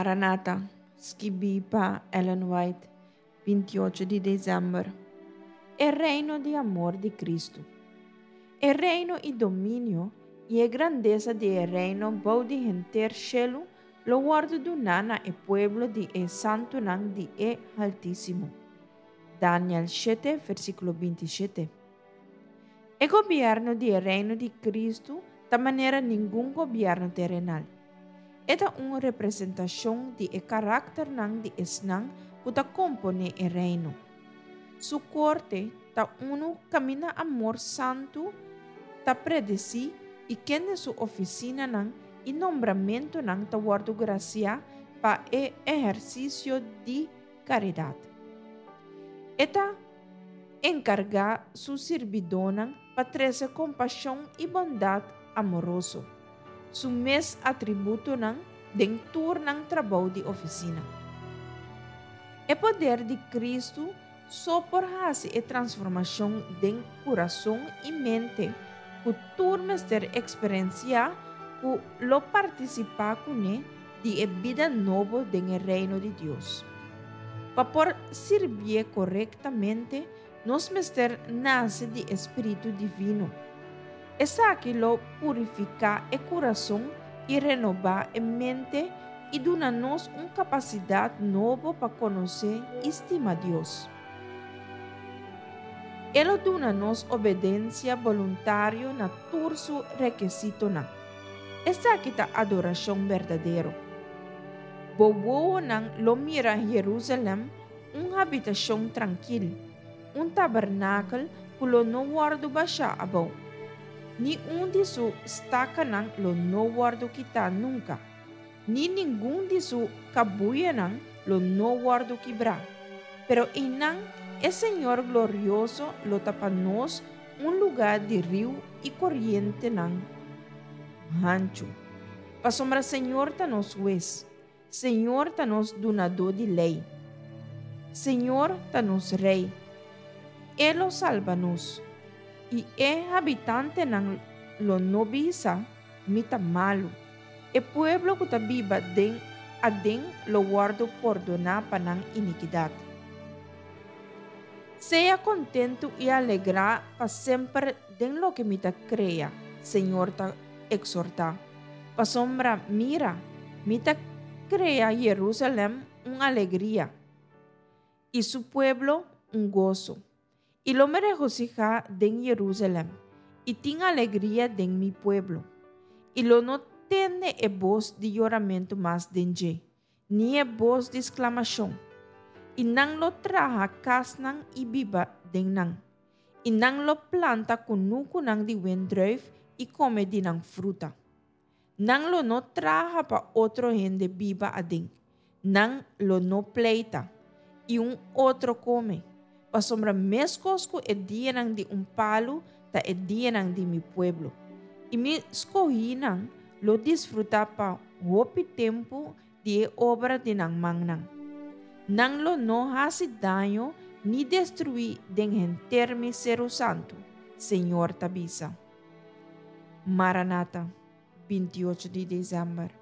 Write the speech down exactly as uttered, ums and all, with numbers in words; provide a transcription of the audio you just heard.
Maranata, Skibipa Ellen White, vinte e oito de dezembro. El reino de amor de Cristo. El reino y dominio y a grandeza de el reino bau de enter cielo lo guardo do nana e pueblo de e santo nan de e altíssimo. Daniel sete, versículo vinte e sete. El gobierno de el reino de Cristo da maneira ningún gobierno terrenal. Esta uma representação de e caráter nan de esnan que ta compone el reino. Su corte ta uno camina amor santo ta predeci e quem su oficina nan e nombramento nan ta guardo gracia pa e exercício de caridade. Eta encarga su servidor pa trazer compaixão e bondade amoroso. Su mes atributo nan den turnan trabalho de oficina. O poder de Cristo só por fazer a transformação den coração e mente que turmas ter experiência que lo participar com ele de a vida nova den reino de Deus. Para por servir corretamente, nós mester nasce de Espírito Divino. Essa que lo purifica o coração e renovar a mente e dá-nos uma capacidade nova para conhecer e estimar Deus. Ele dá-nos obediência voluntária na turso requisito na. Essa que é a adoração verdadeira. Bobo nang lo mira Jerusalém uma habitação tranquila, um tabernáculo que lo no guardo baixa abão. Ni um de su estaca nang lo no guardo kita nunca. Ni ningún de su cabuya nang lo no guardo quebrar. Pero inang el Señor glorioso lo tapanos un lugar de río y corriente nang hancho. Pa sombra Señor tanos juez. Señor tanos donador de lei. Señor tanos rei. Él lo salva-nos. E é habitante nan lo nobisa mita malo. E pueblo que viva den aden lo guardo por donar panang iniquidade. Seja contento e alegrar para sempre den lo que mita crea, Senhor ta exorta. Pa sombra mira, mita crea Jerusalém uma alegria e su pueblo um gozo. Y lo me regocija den Jerusalén, y tengo alegría den mi pueblo. Y lo no tiene e voz de lloramento más den je, ni e voz de exclamación. Y nang lo traja casnan y viva den nang. Y nang lo planta con nuco nang di wendruif y come di nang fruta. Nang lo no traja pa otro gente viva a den. Nang lo no pleita, y un otro come. Pa sombra mescosco e dia nang di um palo ta e dia nang di mi pueblo. E mi escolhi nang lo disfruta pa hopi tempo de obra de nang mang nang. Nang lo no hace daño ni destruir den enter mi cero santo, Senhor tabisa. Maranata, vinte e oito de dezembro.